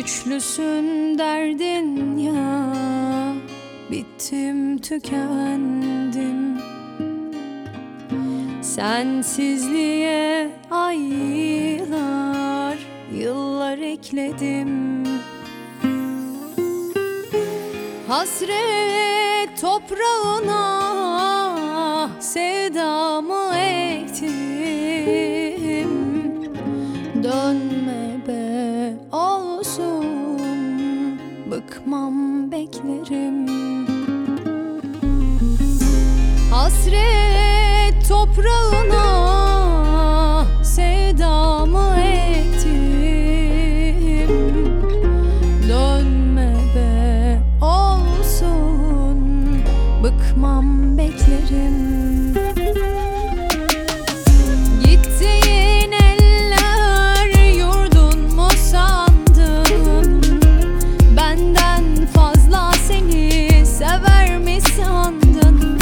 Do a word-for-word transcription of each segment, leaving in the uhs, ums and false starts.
güçlüsün derdin ya. Bittim, tükendim. Sensizliğe aylar, yıllar ekledim. Hasret toprağına sevdamı ektim. Dönme be olsun, bıkmam beklerim. Hasret toprağına sevdamı ektim. Dönme be olsun, bıkmam beklerim. Gittiğin eller yurdun mu sandın? Benden fazla seni sever mi sandın?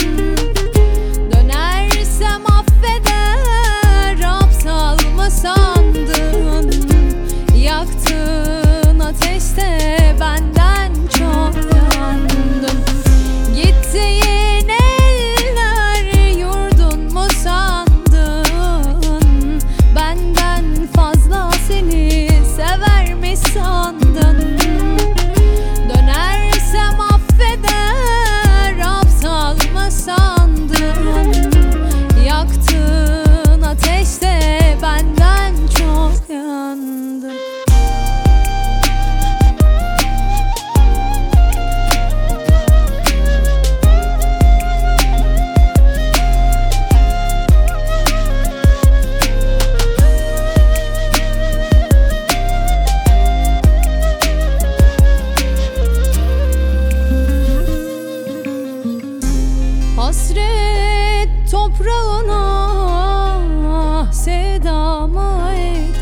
Dönersem affeder, aptal mı sandın? Yaktığın ateşte benden çok yandın. Gittiğin eller yurdun mu sandın? Benden fazla seni sever mi sandın? Dönersem affeder, aptal mı sandın? Yaktığın ateşte benden çok yandım. Hasret toprağına sevdamı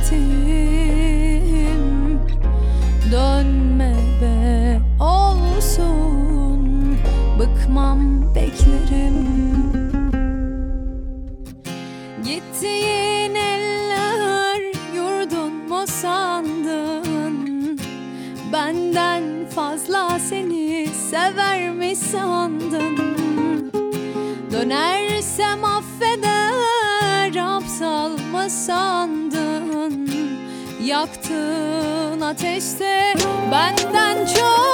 ektim. Dönme be olsun, bıkmam beklerim. Gittiğin eller yurdun mu sandın? Benden fazla seni sever mi sandın? Dönersem affeder, aptal mı sandın? Yaktığın ateşte benden çok